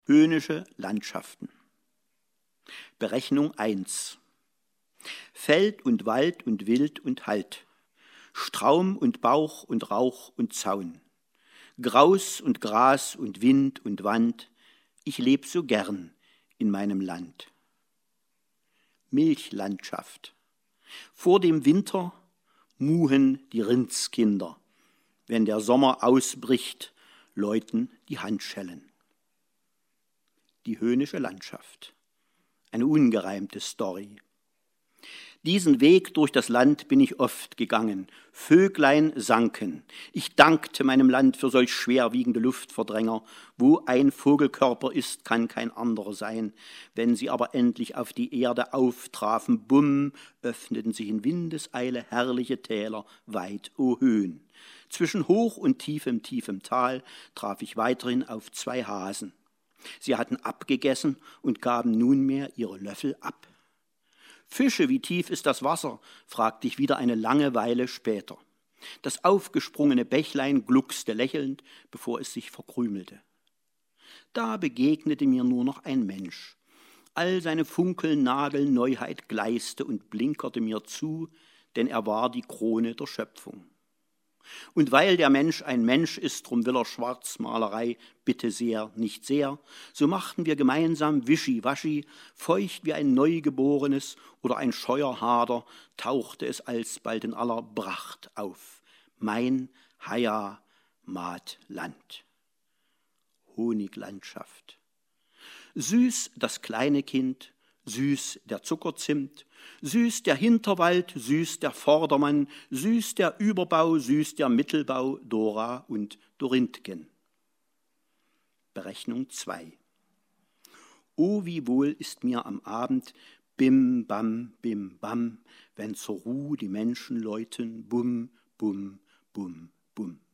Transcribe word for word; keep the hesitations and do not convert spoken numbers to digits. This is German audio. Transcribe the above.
Höhnische Landschaften. Berechnung eins. Feld und Wald und Wild und Halt, Straum und Bauch und Rauch und Zaun, Graus und Gras und Wind und Wand, ich leb so gern in meinem Land. Milchlandschaft. Vor dem Winter muhen die Rindskinder, wenn der Sommer ausbricht, läuten die Handschellen. Die höhnische Landschaft. Eine ungereimte Story. Diesen Weg durch das Land bin ich oft gegangen. Vöglein sanken. Ich dankte meinem Land für solch schwerwiegende Luftverdränger. Wo ein Vogelkörper ist, kann kein anderer sein. Wenn sie aber endlich auf die Erde auftrafen, bumm, öffneten sich in Windeseile herrliche Täler, weit o Höhen. Zwischen hoch und tiefem, tiefem Tal traf ich weiterhin auf zwei Hasen. Sie hatten abgegessen und gaben nunmehr ihre Löffel ab. Fische, wie tief ist das Wasser? Fragte ich wieder eine lange Weile später. Das aufgesprungene Bächlein gluckste lächelnd, bevor es sich verkrümelte. Da begegnete mir nur noch ein Mensch. All seine Funkelnagelneuheit gleiste und blinkerte mir zu, denn er war die Krone der Schöpfung. Und weil der Mensch ein Mensch ist, drum will er Schwarzmalerei, bitte sehr, nicht sehr, so machten wir gemeinsam Wischiwaschi, feucht wie ein Neugeborenes oder ein scheuer Hader, tauchte es alsbald in aller Pracht auf. Mein Heimatland. Honiglandschaft. Süß das kleine Kind, süß der Zuckerzimt, süß der Hinterwald, süß der Vordermann, süß der Überbau, süß der Mittelbau, Dora und Dorintgen. Berechnung zwei. O, wie wohl ist mir am Abend, bim, bam, bim, bam, wenn zur Ruh die Menschen läuten, bum, bum, bum, bum.